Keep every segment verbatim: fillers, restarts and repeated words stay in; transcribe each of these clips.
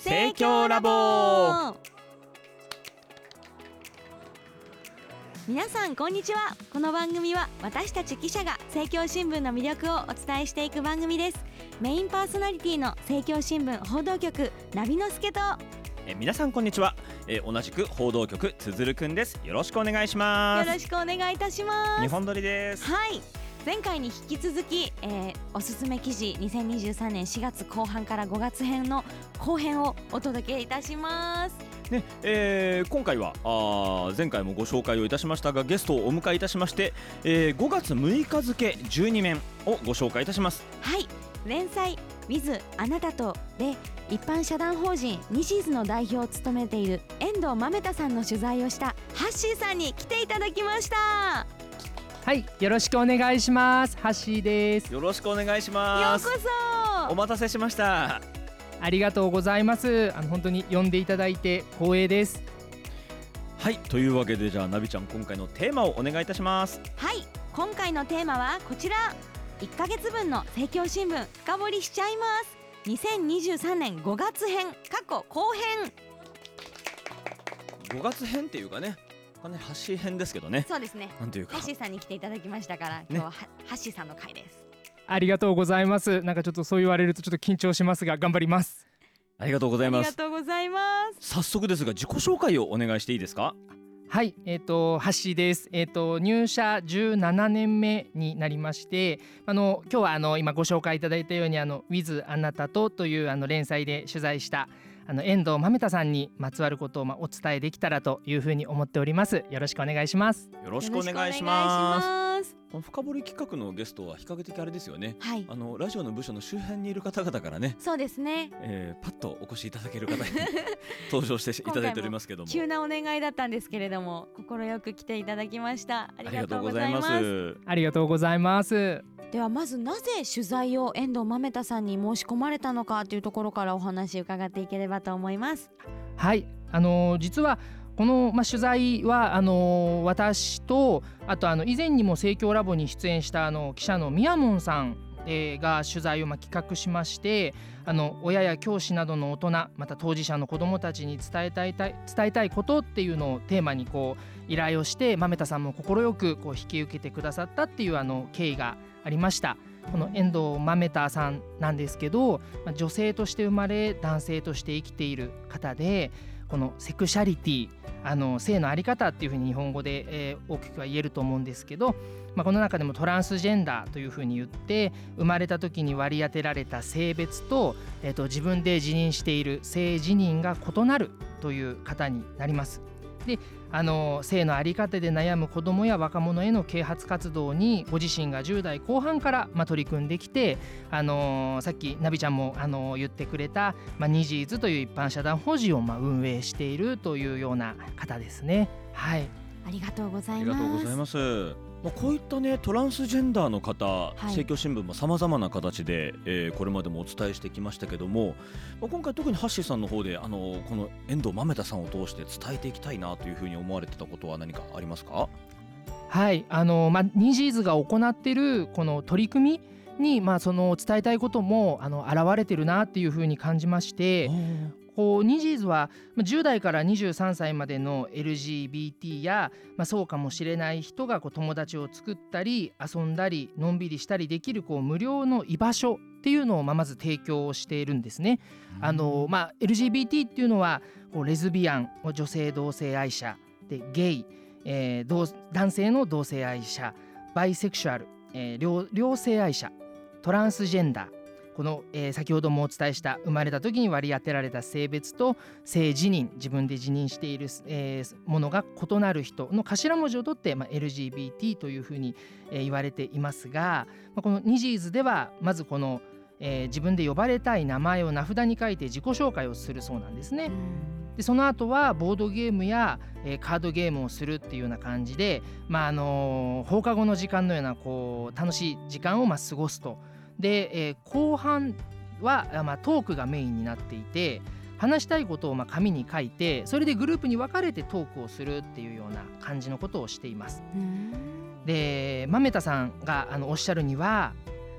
生協ラボ。 皆さんこんにちは。この番組は私たち記者が生協新聞の魅力をお伝えしていく番組です。メインパーソナリティの生協新聞報道局ナビノスケとえ皆さんこんにちは。え同じく報道局つづるくんです。よろしくお願いします。 よろしくお願いいたします。 日本撮りです。 はい、前回に引き続き、えー、おすすめ記事にせんにじゅうさんねんしがつこう半からごがつ編の後編をお届けいたしますねえー、今回はあ前回もご紹介をいたしましたがゲストをお迎えいたしまして、えー、ごがつむいか付じゅうにめんをご紹介いたします。 はい、連載 With あなたとで一般社団法人ニシーズの代表を務めている遠藤豆太さんの取材をしたハッシーさんに来ていただきました。 はい、よろしくお願いします。ハッシーです。 よろしくお願いします。 ようこそ。 お待たせしました。 ありがとうございます。あの本当に呼んでいただいて光栄です。 はい、というわけでじゃあナビちゃん今回のテーマをお願いいたします。 はい、今回のテーマはこちら。いっかげつぶんの生協新聞深掘りしちゃいます。にせんにじゅうさんねんごがつ編過去後編。 ごがつ編っていうかね、ハッシー編ですけどね。 そうですね。 なんていうかハッシーさんに来ていただきましたから、ね、今日はハッシーさんの回です。 ありがとうございます。なんかちょっとそう言われるとちょっと緊張しますが頑張ります。 ありがとうございます。 ありがとうございます。 早速ですが自己紹介をお願いしていいですか？ はい、えっ、ー、とハッシーです。えっ、ー、と入社じゅうななねんめになりまして、あの今日はあの今ご紹介いただいたようにあの With あなたとというあの連載で取材したあの遠藤豆太さんにまつわることをまあお伝えできたらというふうに思っております。よろしくお願いします。 よろしくお願いします。深掘り企画のゲストは比較的あれですよね、はい、あのラジオの部署の周辺にいる方々からね。 そうですね、 えー、パッとお越しいただける方に登場していただいておりますけども急なお願いだったんですけれども快く来ていただきました。ありがとうございます。 ありがとうございます。 ではまずなぜ取材を遠藤豆太さんに申し込まれたのかというところからお話伺っていければと思います。 はい、あのー、実はこの、まあ、取材はあのー、私とあとあの以前にも生協ラボに出演したあの記者の宮門さん、えー、が取材をまあ企画しまして、あの親や教師などの大人また当事者の子どもたちに伝えたい伝えたいことっていうのをテーマにこう依頼をして豆太さんも快くこう引き受けてくださったっていうあの経緯がありました。この遠藤豆太さんなんですけど、まあ、女性として生まれ男性として生きている方で、このセクシャリティあの性のあり方っていうふうに日本語で、えー、大きくは言えると思うんですけど、まあ、この中でもトランスジェンダーというふうに言って生まれた時に割り当てられた性別と、えー、と自分で自認している性自認が異なるという方になります。であの性の在り方で悩む子どもや若者への啓発活動にご自身がじゅう代後半から、まあ、取り組んできて、あのー、さっきナビちゃんも、あのー、言ってくれた、まあ、ニジーズという一般社団法人を、まあ、運営しているというような方ですね。はい、 ありがとうございます。 ありがとうございます。まあ、こういったねトランスジェンダーの方、はい、生協新聞もさまざまな形で、えー、これまでもお伝えしてきましたけども、まあ、今回特にハッシーさんの方であのこの遠藤豆太さんを通して伝えていきたいなというふうに思われてたことは何かありますか？ はいあの、まあ、ニジーズが行っているこの取り組みに、まあ、その伝えたいこともあの現れてるなっていうふうに感じまして、こうニジーズはじゅう代からにじゅうさんさいまでの エルジービーティー や、まあ、そうかもしれない人がこう友達を作ったり遊んだりのんびりしたりできるこう無料の居場所っていうのをまあまず提供しているんですね。あの、まあ、エルジービーティー っていうのはこうレズビアン女性同性愛者でゲイ、えー、同男性の同性愛者バイセクシュアル、えー、両、両性愛者トランスジェンダー、この、えー、先ほどもお伝えした生まれた時に割り当てられた性別と性自認自分で自認している、えー、ものが異なる人の頭文字を取って、まあ、エルジービーティー というふうに、えー、言われていますが、まあ、このニジーズではまずこの、えー、自分で呼ばれたい名前を名札に書いて自己紹介をするそうなんですね。でその後はボードゲームや、えー、カードゲームをするっていうような感じで、まああのー、放課後の時間のようなこう楽しい時間をまあ過ごすと。で、えー、後半は、まあ、トークがメインになっていて、話したいことをまあ紙に書いてそれでグループに分かれてトークをするっていうような感じのことをしています。で豆田さんがあのおっしゃるには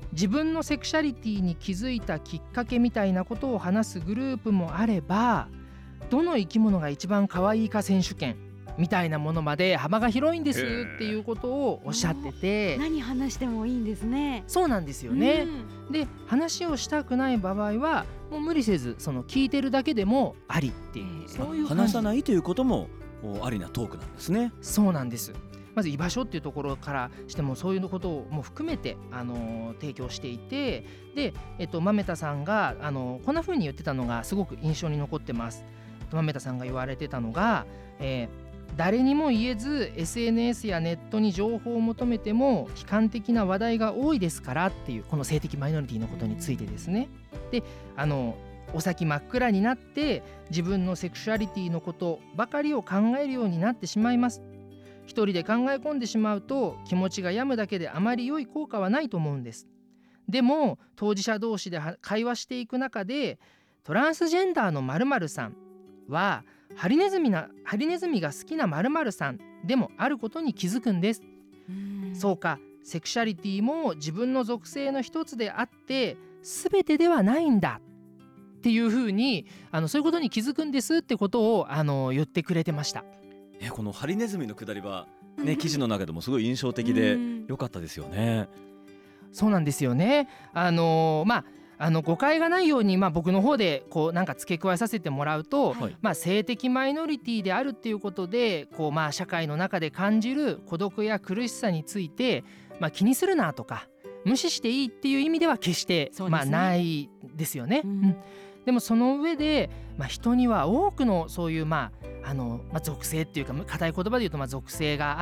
自分のセクシャリティに気づいたきっかけみたいなことを話すグループもあれば、どの生き物が一番可愛いか選手権みたいなものまで幅が広いんですっていうことをおっしゃってて、 何話してもいいんですね。 そうなんですよね、うん、で話をしたくない場合はもう無理せずその聞いてるだけでもありっていう、えー、そういう話さないということもありなトークなんですね。 そうなんです。まず居場所っていうところからしてもそういうことをも含めて、あのー、提供していて、で、えっと、豆田さんが、あのー、こんな風に言ってたのがすごく印象に残ってます。豆田さんが言われてたのが、えー誰にも言えず エスエヌエス やネットに情報を求めても悲観的な話題が多いですからっていう、この性的マイノリティのことについてですね。で、あのお先真っ暗になって自分のセクシュアリティのことばかりを考えるようになってしまいます。一人で考え込んでしまうと気持ちが病むだけであまり良い効果はないと思うんです。でも当事者同士で会話していく中で、トランスジェンダーの〇〇さんはハリネズミなハリネズミが好きな〇〇さんでもあることに気づくんです。うんそうか、セクシャリティも自分の属性の一つであって全てではないんだっていうふうに、あのそういうことに気づくんですってことをあの言ってくれてました。 えこのハリネズミのくだりは、ね、記事の中でもすごい印象的で良かったですよね。 そうなんですよね。あのまああの誤解がないように、まあ、僕の方でこうなんか付け加えさせてもらうと、はい、まあ、性的マイノリティであるっていうことでこう、まあ、社会の中で感じる孤独や苦しさについて、まあ、気にするなとか無視していいっていう意味では決して、ね、まあ、ないですよね、うんうん、でもその上で、まあ、人には多くのそういう、まああのまあ、属性っていうか固い言葉で言うとまあ属性があって、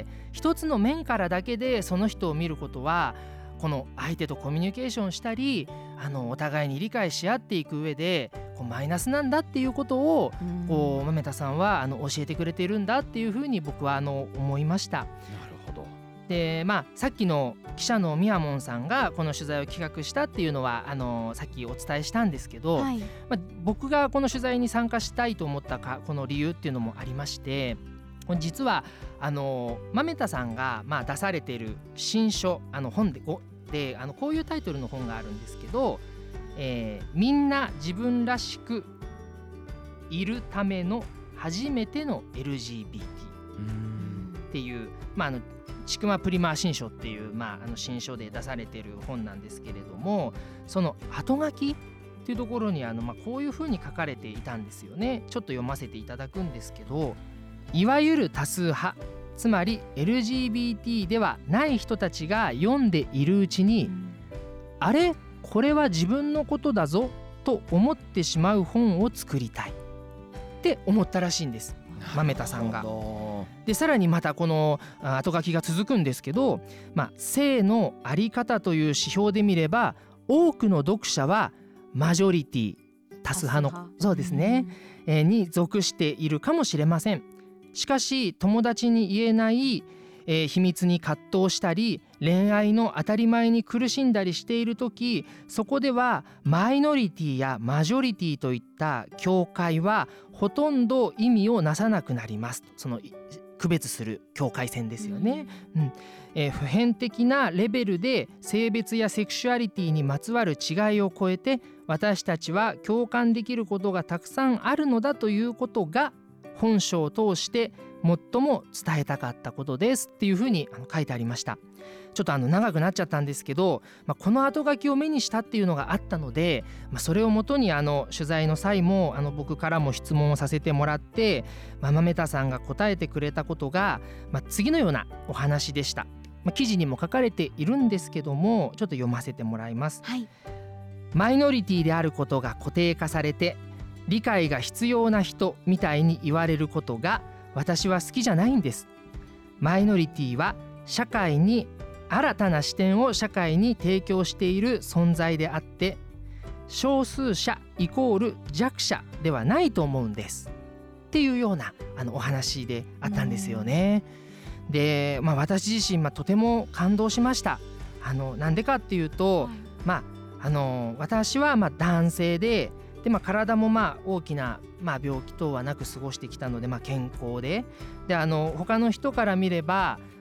一つの面からだけでその人を見ることはこの相手とコミュニケーションしたり、あのお互いに理解し合っていく上でこうマイナスなんだっていうことをこう豆田さんはあの教えてくれているんだっていうふうに僕はあの思いました。 なるほど。 で、まあ、さっきの記者のみやもんさんがこの取材を企画したっていうのはあのさっきお伝えしたんですけど、はい、まあ、僕がこの取材に参加したいと思ったかこの理由っていうのもありまして、実はあの豆田さんがまあ出されている新書、あの本でであのこういうタイトルの本があるんですけど、えー、みんな自分らしくいるための初めての エルジービーティー っていう、まあ、あのちくまプリマー新書っていう、まあ、あの新書で出されている本なんですけれども、その後書きっていうところにあの、まあ、こういうふうに書かれていたんですよね。ちょっと読ませていただくんですけど、いわゆる多数派、つまり エルジービーティー ではない人たちが読んでいるうちに、うん、あれこれは自分のことだぞと思ってしまう本を作りたいって思ったらしいんです、豆田さんが。でさらにまたこの後書きが続くんですけど、まあ、性のあり方という指標で見れば多くの読者はマジョリティ、多数派のそうですね、うん、えー、に属しているかもしれません。しかし友達に言えない、えー、秘密に葛藤したり恋愛の当たり前に苦しんだりしているとき、そこではマイノリティやマジョリティといった境界はほとんど意味をなさなくなります。その区別する境界線ですよね、うんうん、えー、普遍的なレベルで性別やセクシュアリティにまつわる違いを超えて私たちは共感できることがたくさんあるのだということが本書を通して最も伝えたかったことですっていうふうにあの書いてありました。ちょっとあの長くなっちゃったんですけど、まあ、この後書きを目にしたっていうのがあったので、まあ、それをもとにあの取材の際もあの僕からも質問をさせてもらって、まあ、豆田さんが答えてくれたことが、まあ、次のようなお話でした。まあ、記事にも書かれているんですけども、ちょっと読ませてもらいます、はい、マイノリティであることが固定化されて理解が必要な人みたいに言われることが私は好きじゃないんです。マイノリティは社会に新たな視点を社会に提供している存在であって少数者イコール弱者ではないと思うんですっていうようなあのお話であったんですよね。で、まあ、私自身、まあ、とても感動しました。あのなんでかっていうと、はい、まあ、あの私はまあ男性でで、まあ、体もまあ大きな、まあ、病気等はなく過ごしてきたので、まあ、健康で、であの他の人から見れば、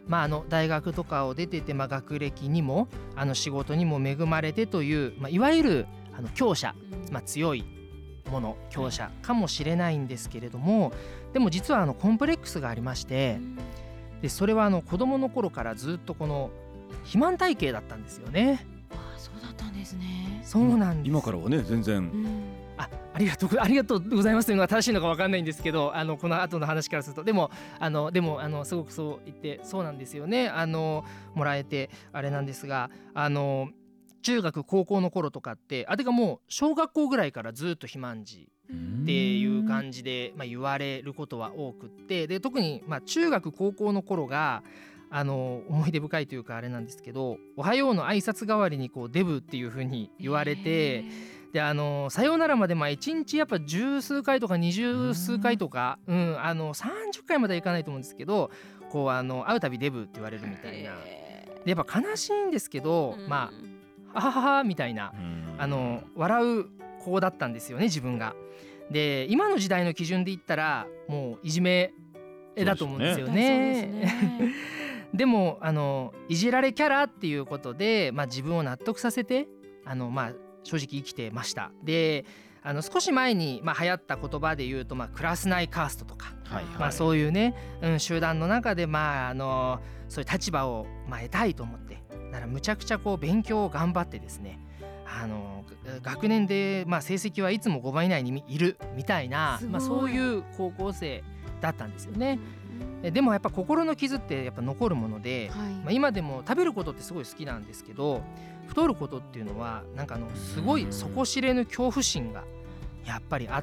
まあ、あの大学とかを出てて、まあ、学歴にもあの仕事にも恵まれてという、まあ、いわゆるあの強者、まあ、強いもの強者かもしれないんですけれども、でも実はあのコンプレックスがありまして、でそれはあの子どもの頃からずっとこの肥満体型だったんですよね。 ああ、そうだったんですね。 そうなんです。 今からはね全然、 うんあ, ありがとうありがとうございますというのが正しいのか分かんないんですけど、あのこの後の話からするとでもあのでもあのすごくそう言ってそうなんですよね。あのもらえてあれなんですが、あの中学高校の頃とかってあてかもう小学校ぐらいからずっと肥満児っていう感じで、まあ、言われることは多くって、で特にまあ中学高校の頃があの思い出深いというかあれなんですけど、おはようの挨拶代わりにこうデブっていう風に言われて、であのさようならまでまあいちにちやっぱ十数回とか二十数回とか、うん、あのさんじゅっかいまではいかないと思うんですけど、こうあの会うたびデブって言われるみたいな。でやっぱ悲しいんですけど、まあははははみたいなあの笑う子だったんですよね自分が。で今の時代の基準で言ったらもういじめだと思うんですよね。でもあのいじられキャラっていうことで、まあ、自分を納得させてあの、まあ、正直生きてました。であの少し前に、まあ、流行った言葉で言うと、まあ、クラス内カーストとか、はいはい、まあ、そういうね、うん、集団の中で、まあ、あのそういう立場を、まあ、得たいと思って、だからむちゃくちゃこう勉強を頑張ってですね、あの学年で、まあ、成績はいつもごばい以内にいるみたいな、まあ、そういう高校生だったんですよね。でもやっぱ心の傷ってやっぱ残るもので、はい、まあ、今でも食べることってすごい好きなんですけど、太ることっていうのはなんかあのすごい底知れぬ恐怖心がやっぱりあって、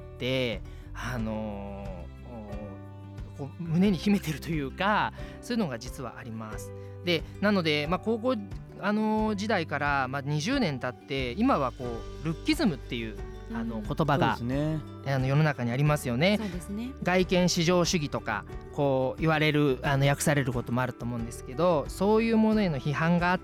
あのー、こう胸に秘めてるというか、そういうのが実はあります。でなので、まあ、高校、あのー、時代から、まあ、にじゅうねん経って今はこうルッキズムっていうあの言葉が、ね、あの世の中にありますよね。 そうですね。 外見至上主義とかこう言われるあの訳されることもあると思うんですけど、そういうものへの批判があって、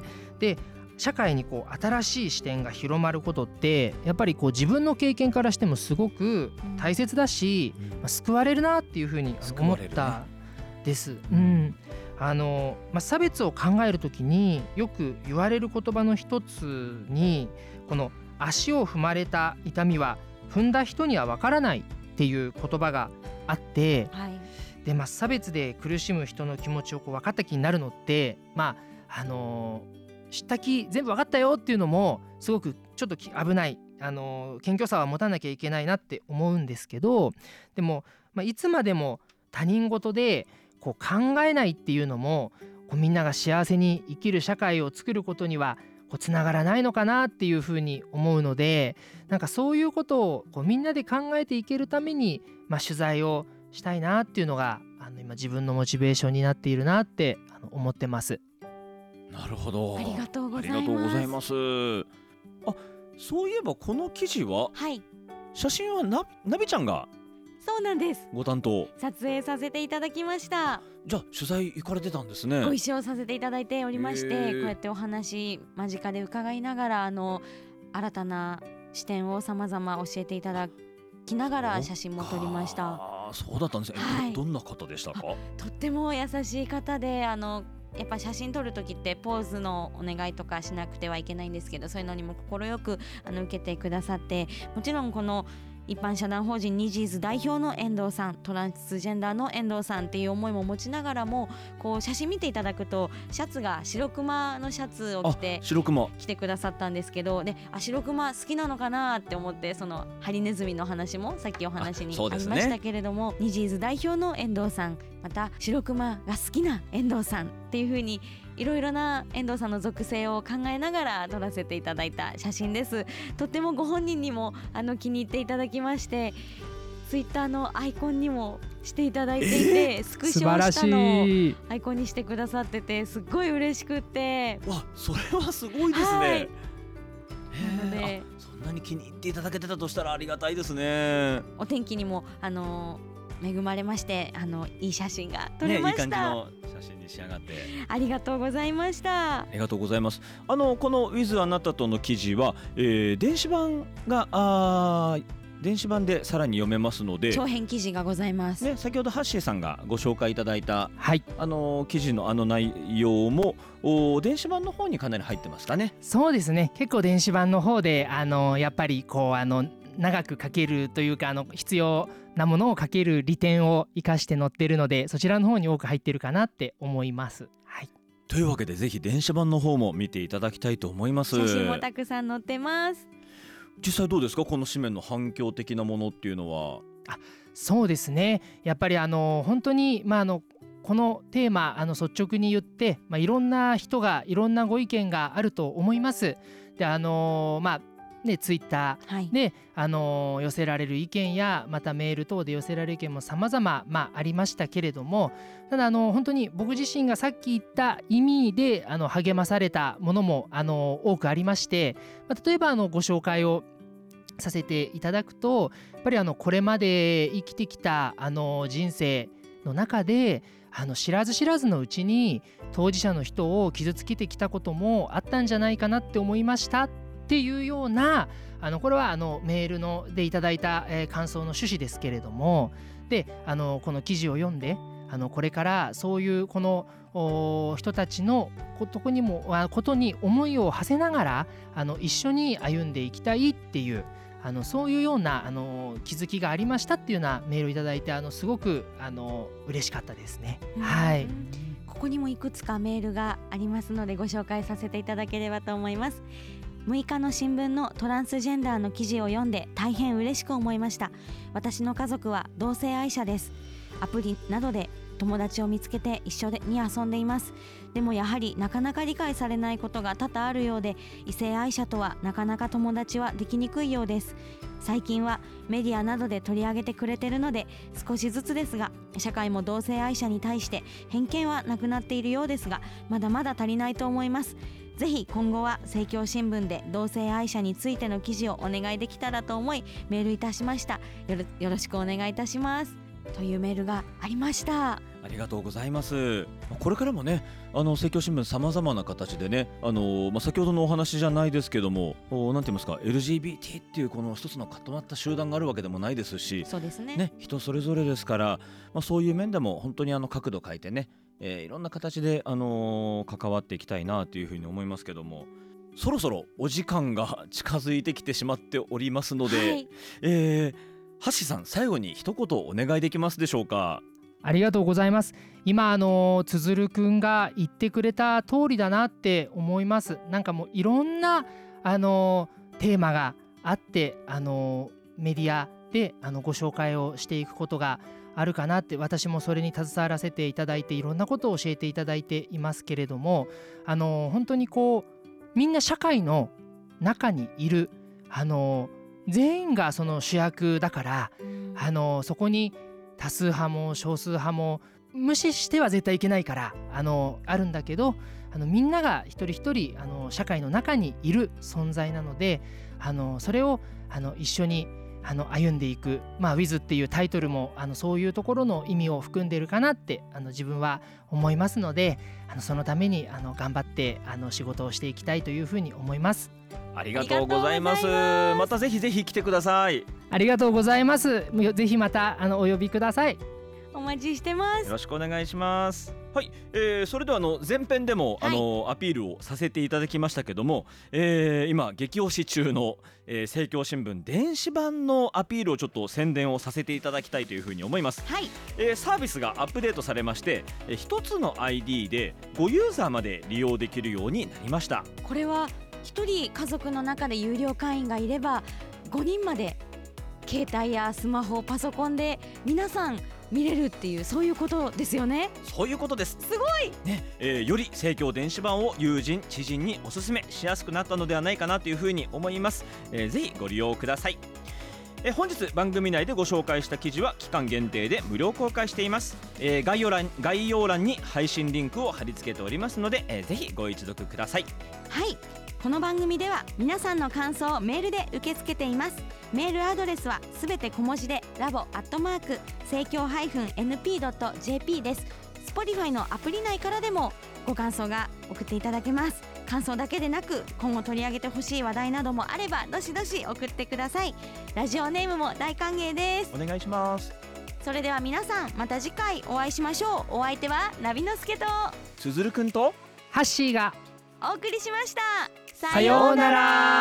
で社会にこう新しい視点が広まることってやっぱりこう自分の経験からしてもすごく大切だし、うん、まあ、救われるなっていうふうに思ったです、うん、あのまあ、差別を考えるときによく言われる言葉の一つに、この足を踏まれた痛みは踏んだ人にはわからないっていう言葉があって、はい、でまあ、差別で苦しむ人の気持ちをこう分かった気になるのって、まああのー、知った気全部分かったよっていうのもすごくちょっと危ない、あのー、謙虚さは持たなきゃいけないなって思うんですけど、でも、まあ、いつまでも他人事でこう考えないっていうのもこうみんなが幸せに生きる社会を作ることにはこうつながらないのかなっていうふうに思うので、なんかそういうことをこうみんなで考えていけるために、まあ、取材をしたいなっていうのがあの今自分のモチベーションになっているなってあの思ってます。 なるほど、 ありがとうございます。 ありがとうございます。あ、そういえばこの記事は、 はい、 写真はななびちゃんがそうなんです、 ご担当撮影させていただきました。 じゃあ取材行かれてたんですね。 ご一緒させていただいておりまして、こうやってお話間近で伺いながら、あの新たな視点を様々教えていただきながら写真も撮りました。 あ、そうだったんですね、はい、ど, どんな方でしたか？ とっても優しい方で、あのやっぱ写真撮るときってポーズのお願いとかしなくてはいけないんですけど、そういうのにも快くあの受けてくださって、もちろんこの一般社団法人ニジーズ代表の遠藤さん、トランスジェンダーの遠藤さんっていう思いも持ちながらも、こう写真見ていただくとシャツが白熊のシャツを着て白熊来てくださったんですけど、であ白熊好きなのかなって思って、そのハリネズミの話もさっきお話にありましたけれども、ね、ニジーズ代表の遠藤さん、また白熊が好きな遠藤さんっていう風にいろいろな遠藤さんの属性を考えながら撮らせていただいた写真です。とってもご本人にもあの気に入っていただきまして、ツイッターのアイコンにもしていただいていて、えー、スクショしたのをアイコンにしてくださってて、すっごい嬉しくって、 わ、それはすごいですね、はい、 なのでそんなに気に入っていただけてたとしたらありがたいですね。 お天気にもあの恵まれまして、あのいい写真が撮れました、ね、いい感じの写真に仕上がってありがとうございました。 ありがとうございます。あのこの With あなたとの記事は、えー、電子版があ電子版でさらに読めますので、 長編記事がございます、 ね、先ほどハッシーさんがご紹介いただいた、 はい、 あの記事のあの内容も電子版の方にかなり入ってますかね。 そうですね、結構電子版の方であのやっぱりこうあの長く書けるというかあの必要なものを書ける利点を生かして載っているので、そちらの方に多く入っているかなって思います。はい、 というわけでぜひ電子版の方も見ていただきたいと思います。 写真もたくさん載ってます。 実際どうですか、この紙面の反響的なものっていうのは。 あ、そうですね、やっぱりあの本当に、まあ、あのこのテーマあの率直に言って、まあ、いろんな人がいろんなご意見があると思います。であのまあね、ツイッターで、はい、あの寄せられる意見やまたメール等で寄せられる意見も様々、まあ、ありましたけれども、ただあの本当に僕自身がさっき言った意味であの励まされたものもあの多くありまして、まあ、例えばあのご紹介をさせていただくと、やっぱりあのこれまで生きてきたあの人生の中であの知らず知らずのうちに当事者の人を傷つけてきたこともあったんじゃないかなって思いましたっていうような、あのこれはあのメールのでいただいた、えー、感想の趣旨ですけれども、であのこの記事を読んであのこれからそういうこの人たちのことにもことに思いを馳せながらあの一緒に歩んでいきたいっていう、あのそういうようなあの気づきがありましたっていうようなメールをいただいて、あのすごくあの嬉しかったですね。はい、 ここにもいくつかメールがありますのでご紹介させていただければと思います。むいかの新聞のトランスジェンダーの記事を読んで大変嬉しく思いました。私の家族は同性愛者です。アプリなどで友達を見つけて一緒に遊んでいます。でもやはりなかなか理解されないことが多々あるようで、異性愛者とはなかなか友達はできにくいようです。最近はメディアなどで取り上げてくれてるので少しずつですが、社会も同性愛者に対して偏見はなくなっているようですが、まだまだ足りないと思います。ぜひ今後は政教新聞で同性愛者についての記事をお願いできたらと思いメールいたしました。よろ、よろしくお願いいたしますというメールがありました。 ありがとうございます。これからもね、あの政教新聞さまざまな形でね、あの、まあ、先ほどのお話じゃないですけども、なんて言いますか、 エルジービーティー っていうこの一つの固まった集団があるわけでもないですし、 そうですね、 ね、人それぞれですから、まあ、そういう面でも本当にあの角度変えてね、えー、いろんな形で、あのー、関わっていきたいなというふうに思いますけども、そろそろお時間が近づいてきてしまっておりますので、はい、えー、橋さん最後に一言お願いできますでしょうか。 ありがとうございます。今あのつづるくんが言ってくれた通りだなって思います。なんかもういろんなあのテーマがあって、あのメディアであのご紹介をしていくことがあるかなって、私もそれに携わらせていただいていろんなことを教えていただいていますけれども、あの本当にこうみんな社会の中にいる、あの全員がその主役だから、あのそこに多数派も少数派も無視しては絶対いけないから、あのあるんだけど、あのみんなが一人一人あの社会の中にいる存在なので、あのそれをあの一緒にあの歩んでいく、まあ、ウィズ っていうタイトルもあのそういうところの意味を含んでいるかなってあの自分は思いますので、あのそのためにあの頑張ってあの仕事をしていきたいというふうに思います。 ありがとうございます。またぜひぜひ来てください。 ありがとうございます。ぜひまたあのお呼びください。 お待ちしてます。 よろしくお願いします。はい、えー、それではあの前編でも、はい、あのアピールをさせていただきましたけども、えー、今激推し中の、えー、政教新聞電子版のアピールをちょっと宣伝をさせていただきたいというふうに思います。 はい、 えー、サービスがアップデートされまして、えー、一つの アイディー でごユーザーまで利用できるようになりました。 これは一人家族の中で有料会員がいればごにんまで携帯やスマホ、パソコンで皆さん見れるっていう、そういうことですよね。 そういうことです。 すごい、 ね、えー、より政教電子版を友人知人におすすめしやすくなったのではないかなというふうに思います。えー、ぜひご利用ください。えー、本日番組内でご紹介した記事は期間限定で無料公開しています。えー、概要欄、概要欄に配信リンクを貼り付けておりますので、えー、ぜひご一読ください。 はい、この番組では皆さんの感想をメールで受け付けています。メールアドレスはすべて小文字でラボアットマーク政教 -エヌピードットジェーピー です。 Spotify のアプリ内からでもご感想が送っていただけます。感想だけでなく今後取り上げてほしい話題などもあればどしどし送ってください。ラジオネームも大歓迎です。 お願いします。 それでは皆さんまた次回お会いしましょう。お相手はナビノスケとつづるくんとハッシーがお送りしました。 さようなら。